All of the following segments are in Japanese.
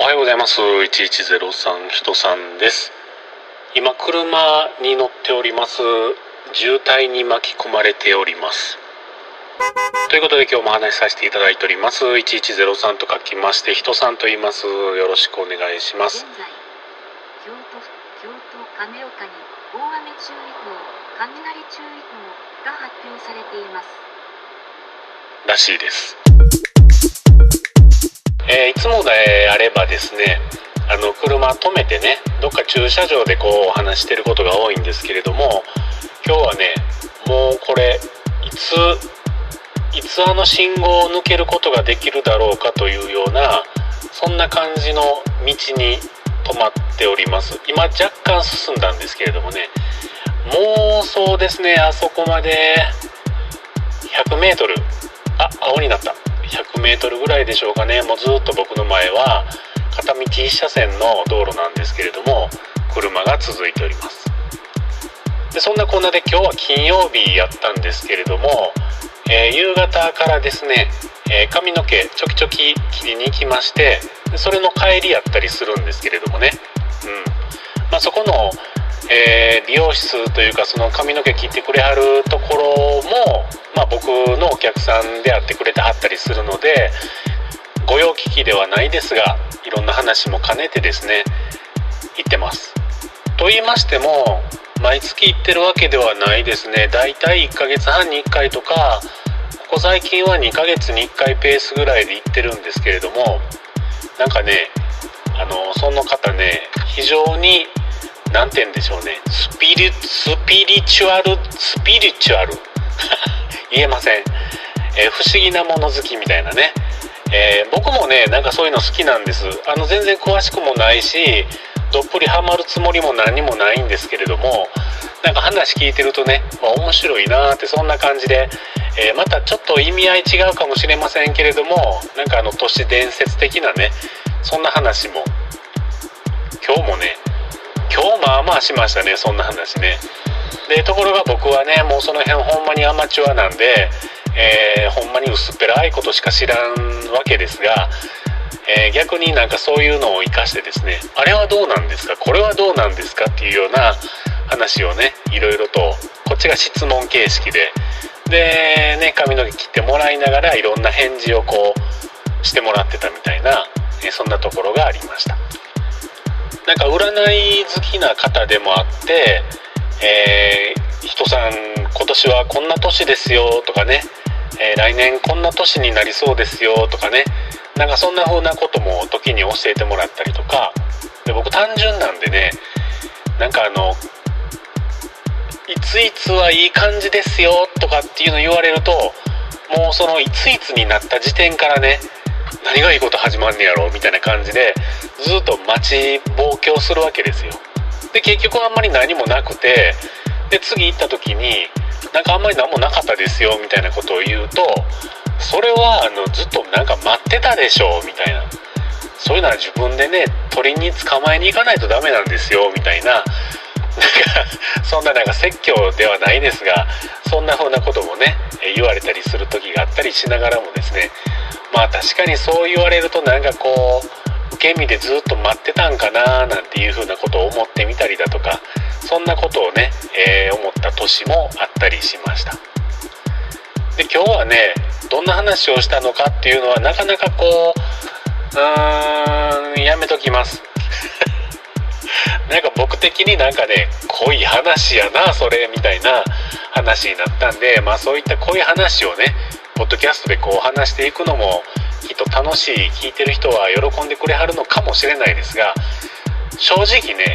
はようございます。1103人さんです。今車に乗っております。渋滞に巻き込まれております。ということで今日もお話しさせていただいております。1103と書きまして人さんと言います。よろしくお願いします。 現在京都亀岡に大雨注意報、雷注意報が発表されていますらしいです。いつもであればですね、車止めてね、どっか駐車場でこうお話してることが多いんですけれども、今日はね、もうこれいつあの信号を抜けることができるだろうかというような、そんな感じの道に止まっております。今若干進んだんですけれどもね、もうそうですね、あそこまで100メートル、青になった、100メートルぐらいでしょうかね。もうずっと僕の前は片道1車線の道路なんですけれども、車が続いております。でそんなこんなで今日は金曜日やったんですけれども、夕方からですね、髪の毛ちょきちょき切りに行きまして、それの帰りやったりするんですけれどもね、そこの、美容室というか、その髪の毛切ってくれはるところも、僕のお客さんであってくれてはったりするので、御用聞きではないですが、いろんな話も兼ねてですね行ってます。と言いましても毎月行ってるわけではないですね。だいたい1ヶ月半に1回とか、ここ最近は2ヶ月に1回ペースぐらいで行ってるんですけれども、なんかね、その方ね、非常になんて言うんでしょうね、スピリチュアル言えません、不思議なもの好きみたいなね、僕もね、なんかそういうの好きなんです。全然詳しくもないし、どっぷりハマるつもりも何もないんですけれども、なんか話聞いてるとね、面白いなーって、そんな感じで、またちょっと意味合い違うかもしれませんけれども、なんか都市伝説的なね、そんな話も今日まあまあしましたね、そんな話ね。でところが僕はね、もうその辺ほんまにアマチュアなんで、ほんまに薄っぺらいことしか知らんわけですが、逆になんかそういうのを生かしてですね、あれはどうなんですか、これはどうなんですかっていうような話をね、いろいろとこっちが質問形式でね、髪の毛切ってもらいながらいろんな返事をこうしてもらってたみたいな、そんなところがありました。なんか占い好きな方でもあって、人さん今年はこんな年ですよとかね、来年こんな年になりそうですよとかね、なんかそんな風なことも時に教えてもらったりとかで、僕単純なんでね、なんかいついつはいい感じですよとかっていうの言われると、もうそのいついつになった時点からね、何がいいこと始まんねやろみたいな感じでずっと待ちぼうけをするわけですよ。で結局あんまり何もなくて、で次行った時になんかあんまり何もなかったですよみたいなことを言うと、それはずっとなんか待ってたでしょみたいな、そういうのは自分でね鳥に捕まえに行かないとダメなんですよみたいな、なんかそんななんか説教ではないですが、そんな風なこともね言われたりする時があったりしながらもですね、確かにそう言われるとなんかこう受け身でずっと待ってたんかななんていう風なことを思ってみたりだとか、そんなことをね、思った年もあったりしました。で今日はね、どんな話をしたのかっていうのはなかなかこうやめときますなんか僕的になんかね、濃い話やなそれみたいな話になったんで、そういった濃い話をねポッドキャストでこう話していくのもきっと楽しい、聞いてる人は喜んでくれはるのかもしれないですが、正直ね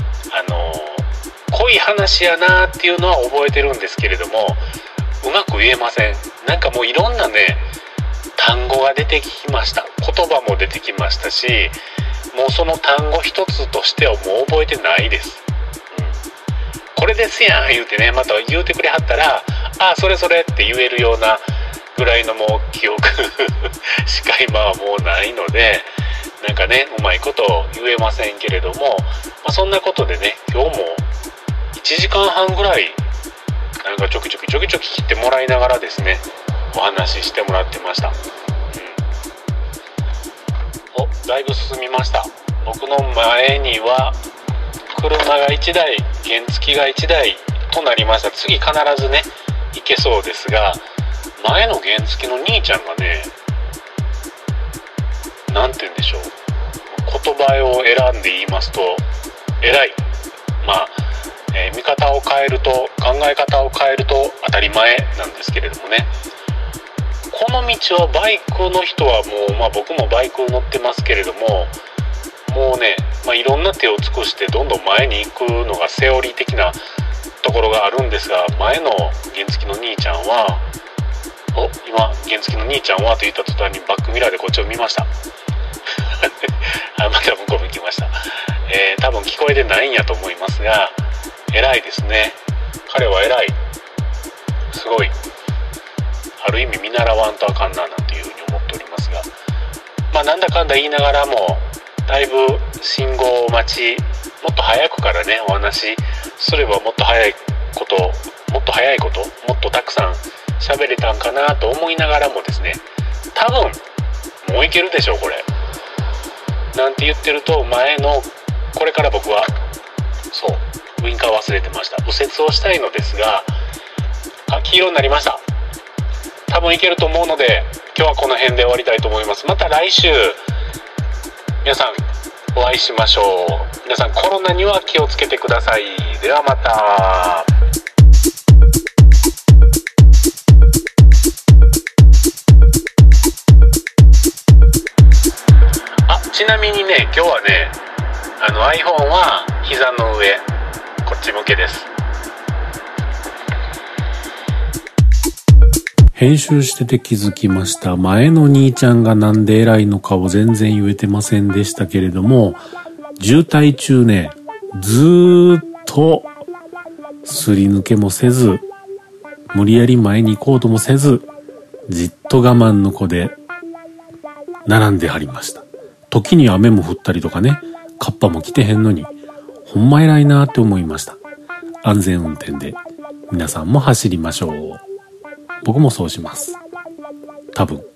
濃い話やなっていうのは覚えてるんですけれども、うまく言えません。なんかもういろんなね単語が出てきました。言葉も出てきましたし、もうその単語一つとしてはもう覚えてないです、これですやん言うてね、また言うてくれはったら、それって言えるようなぐらいのもう記憶しか今はもうないので、なんかねうまいこと言えませんけれども、そんなことでね、今日も1時間半ぐらいなんかちょきちょき切ってもらいながらですね、お話ししてもらってました。 だいぶ進みました。僕の前には車が1台、原付が1台となりました。次必ずね行けそうですが、前の原付の兄ちゃんがね、なんて言うんでしょう、言葉を選んで言いますと偉い、見方を変えると、考え方を変えると当たり前なんですけれどもね、この道はバイクの人はもう、僕もバイク乗ってますけれども、もうね、いろんな手を尽くしてどんどん前に行くのがセオリー的なところがあるんですが、前の原付の兄ちゃんは、今原付の兄ちゃんはと言った途端にバックミラーでこっちを見ましたまた向こう向きました。多分聞こえてないんやと思いますが、偉いですね。彼は偉い、すごい、ある意味見習わんとあかんななんていうふうに思っておりますが、なんだかんだ言いながらもだいぶ信号待ち、もっと早くからねお話しすればもっと早いこと、もっとたくさん喋れたんかなと思いながらもですね、多分もういけるでしょうこれなんて言ってると、前のこれから僕はウインカー忘れてました。右折をしたいのですが、黄色になりました。多分いけると思うので、今日はこの辺で終わりたいと思います。また来週皆さんお会いしましょう。皆さんコロナには気をつけてください。ではまた。ちなみにね、今日はね、iPhone は膝の上、こっち向けです。編集してて気づきました。前の兄ちゃんがなんで偉いのかを全然言えてませんでしたけれども、渋滞中ね、ずーっとすり抜けもせず、無理やり前に行こうともせず、じっと我慢の子で並んではりました。時に雨も降ったりとかね、カッパも来てへんのに、ほんま偉いなって思いました。安全運転で皆さんも走りましょう。僕もそうします。多分。